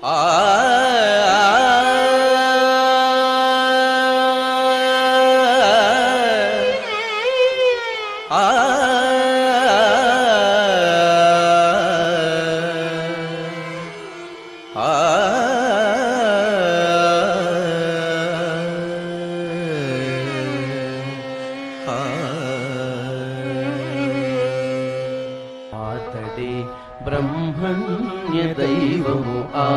బ్రహ్మణ్య దైవము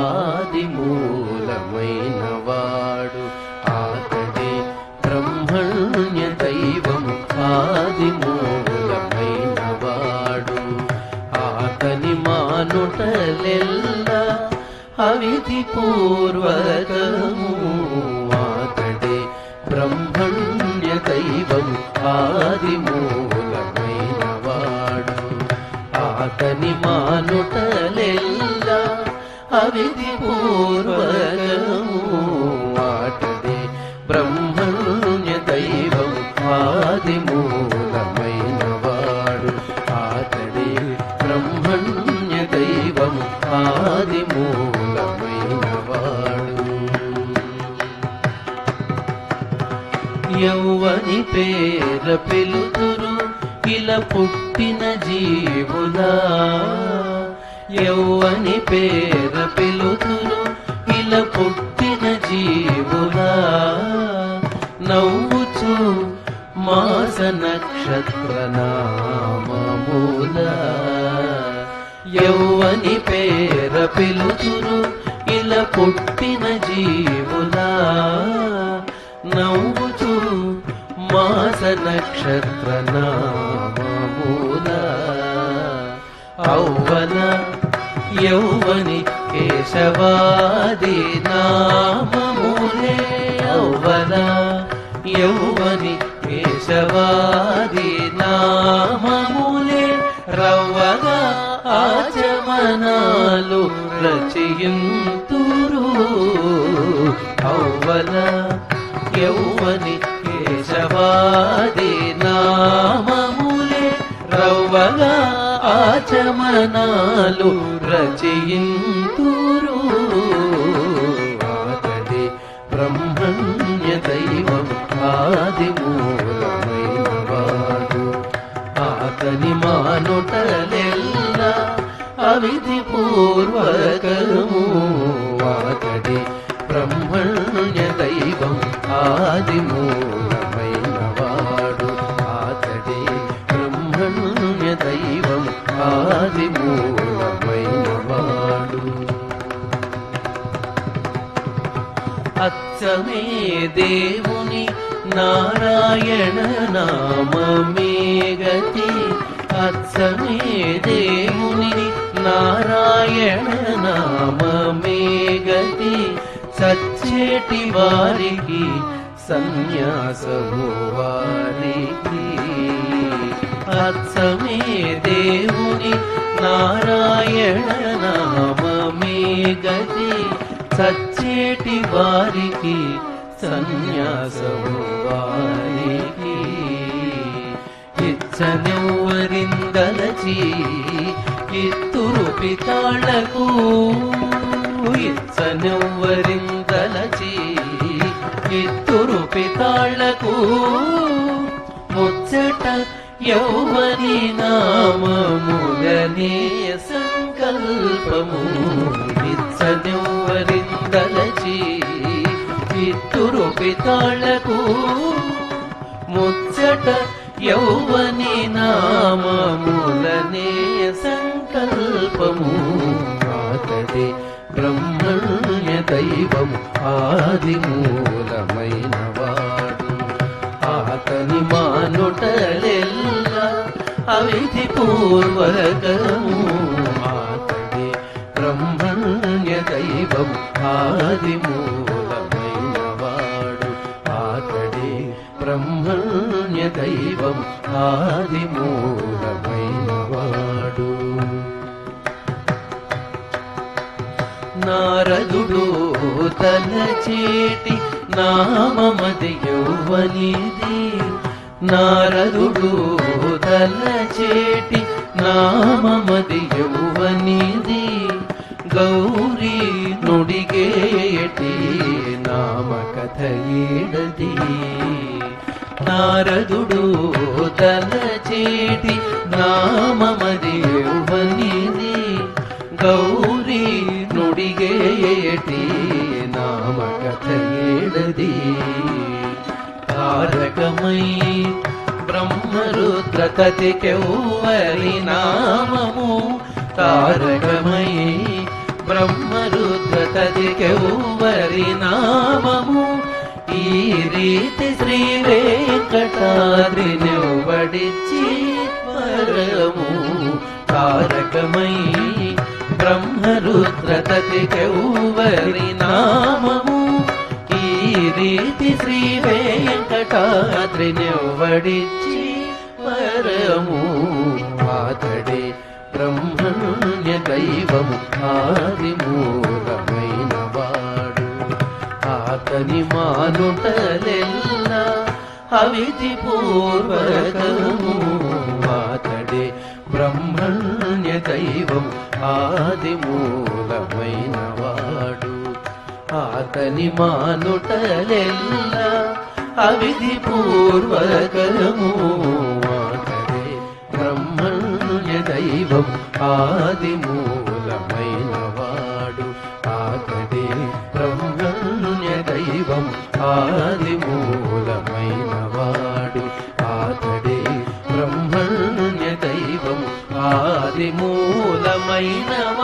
ఆదిమూలమైన వాడు ఆతడే బ్రహ్మణ్య దైవము ఆదిమూలమైన వాడు ఆతని మానుటలెల్ల అవిధి పూర్వకము ఆతడే బ్రహ్మణ్య దైవము ఆదిమూలమైన వాడు ఆతని మానుటలెల్ల అవిధి పూర్వకము ఆతడే బ్రహ్మణ్య దైవము ఆదిమూలమైన వాడు ఆతడే బ్రహ్మణ్య దైవము ఆదిమూలమైన వాడు యౌవని పేర పిలుతురు ఇలా పుట్టిన జీవులా యౌవని పేర పిలుతురు ఇలా పుట్టిన జీవులా నవ్వుచు మాస నక్షత్ర నామముల యౌవని పేర పిలుతురు ఇలా పుట్టిన జీవులా నవ్వుచు మాస నక్షత్ర నామముల ఔవన యౌవని కేశవాది నామములే ఔవన యౌవని కేశవాది నామములే రవ్వగా ఆచమనాలు రచయింతురు ఔవన యౌవని కేశవాది నామములే రవ్వగా ఆచమనాలు రచయింతురు ఆతడే బ్రహ్మణ్య దైవము ఆదిమూలమైన వాడు ఆతని మానుటలెల్ల అవిధి పూర్వకము ఆతడే బ్రహ్మణ్య దైవం ఆదిమూలమైన వాడు ఆతడే బ్రహ్మణ్య దైవం ఆదిమూలమైన వాడు అచ్చమే దేవుని నారాయణ నామమే గతి అచ్చమే దేవుని నారాయణ నామమే గతి సచ్చేటి వారికి సన్యాసము వారికి అచ్చమే దేవుని నారాయణ నామమే గతి సచ్చేటి వారికి సన్యాసము వారికి ఇచ్చనెవ్వరిందలచి ఇత్తురు పితాళ్లకు ఇచ్చనెవ్వరిందలచి ఇత్తురు పితాళ్లకు ముచ్చట యౌవని నామములనే సంకల్పము ఇచ్చనెవ్వరిందలచి ఇత్తురు పితాళ్లకు ముచ్చట యౌవని నామములనే సంకల్పము ఆతడే బ్రహ్మణ్య దైవము ఆదిమూలమైన వాడు ఆతని మానుటలెల్ల అవిధి పూర్వకము ఆతడే బ్రహ్మణ్య దైవము ఆదిమూలమైన వాడు ఆతడే బ్రహ్మణ్య దైవం ఆదిమూలమైన వాడు నారదుడు తలచేటి నామమది యౌవనిది నారదుడు తలచేటి నామమది యౌవనిది గౌరీ కథ ఏడది నారదుడు తలచేటి నామమది యౌవనిది గౌరీ నుడిగేటి నామ కథ ఏడది తారకమై బ్రహ్మరుద్ర కతికెవ్వరి నామము తారకమై బ్రహ్మరుద్ర కతికెవ్వరి నామము ఈ రీతి శ్రీ వెంకటాద్రినెవ్వడిచ్చి వరము తారకమై బ్రహ్మరుద్ర కతికెవ్వరి నామము ఈ రీతి శ్రీ వెంకటాద్రినెవ్వడిచ్చి వరము అతడే బ్రహ్మణ్య దైవము ఆది మూలమైన వాడు అతని మానుటలెల్లా అవిధి పూర్వకము అతడే బ్రహ్మణ్య దైవం ఆది మూలమైన వాడు అతని మానుటలెల్లా అవిధి పూర్వకము అతడే బ్రహ్మణ్య దైవం ఆది మూలమైన వాడు అతడే బ్రహ్మణ్య దైవం ఆది మూలమైన వాడు అతడే బ్రహ్మణ్య దైవం ఆది మూలమైన